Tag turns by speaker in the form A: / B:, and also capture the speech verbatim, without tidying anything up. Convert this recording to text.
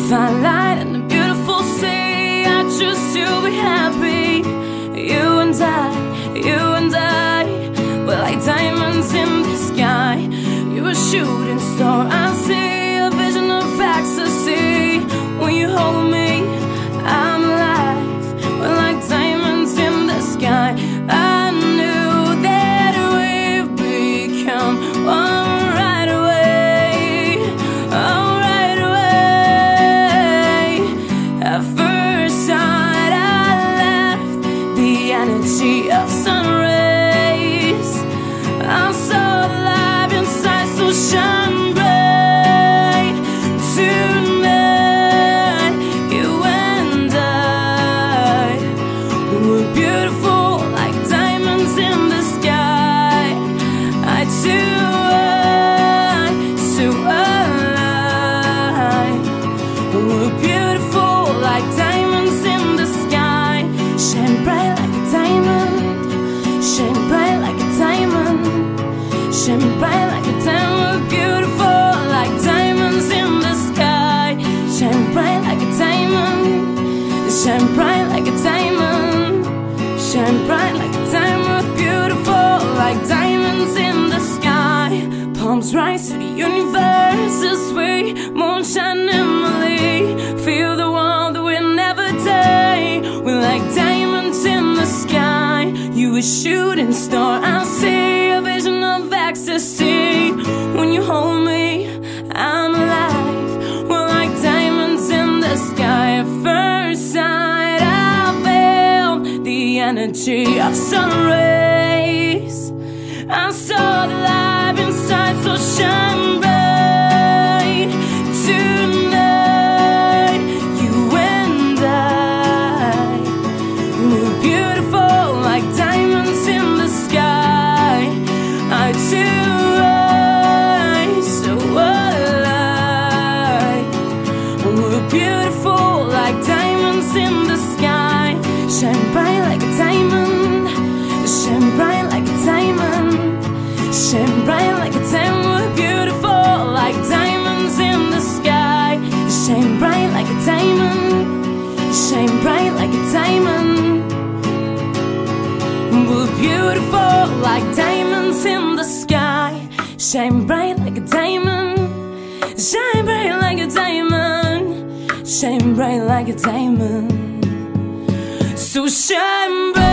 A: fine light and a beautiful sea. I choose to be happy. You and I, you and I, we're like diamonds in the sky. You're a shooting star, I see a vision of ecstasy. When you hold me, I'm alive. We're like diamonds in the sky. I knew that we'd become one right away. Oh, right away. At first sight, I left the energy of sun rays. I saw the light inside, so shine bright. Tonight, you and I, we're beautiful like diamonds in the sky. I too, I, so alive. We're beautiful like diamonds in the sky. Shine bright like a diamond. Shine bright like a diamond. Shine bright like a diamond. We're beautiful like diamonds in the sky. Shine bright like a diamond. Shine bright like a diamond. Shine bright like a diamond. We're beautiful like diamonds in the sky. Palms rise to the universe this way. Moonshine Emily, feel the warmth that we'll never die. We're like diamonds in the sky. You a shooting star, I see a vision of ecstasy. When you hold me, I'm alive. We're like diamonds in the sky. At first sight, I felt the energy of sun rays. I saw the light inside, so shine bright. Tonight, you and I, we're beautiful like diamonds in the sky. I too, I, so alive. We're beautiful like diamonds in the sky. Shine bright like a diamond. Shine bright like a diamond. Shine bright like a diamond. We're beautiful like diamonds in the sky. Shine bright like a diamond. Shine bright like a diamond. We're beautiful like diamonds in the sky. Shine bright like a diamond. Shine bright like a diamond. Shine bright like a diamond. So shine bright.